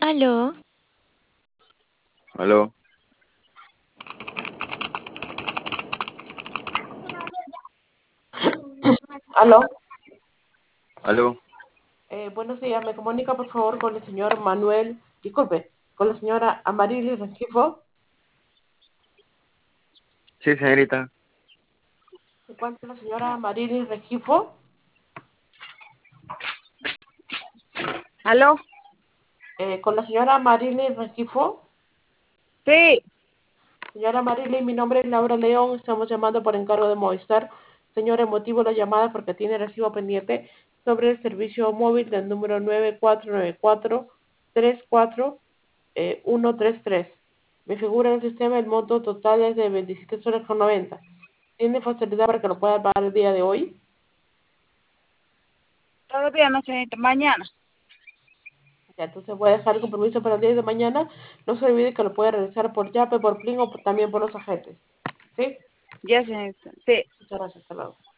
Aló, Aló, Aló, aló. buenos días. Me comunica por favor con el señor Manuel, disculpe, con la señora Amarilis Rengifo. Sí, señorita. ¿Se encuentra la señora Amarilis Rengifo? ¿Aló? Con la señora Amarilis Rengifo. Sí, Señora Amarilis, mi nombre es Laura León. Estamos llamando por encargo de Movistar. Señora, el motivo de la llamada porque tiene recibo pendiente sobre el servicio móvil del número 9494-34 Me figura en el sistema el monto total es de 27 soles con 90. ¿Tiene facilidad para que lo pueda pagar el día de hoy? todavía no, señorita. Mañana. Ya, entonces voy a dejar el compromiso para el día de mañana. No se olvide que lo puede realizar por Yape, por Plin o también por los agentes. ¿Sí? Ya, señorita. Sí. Muchas gracias. Hasta luego.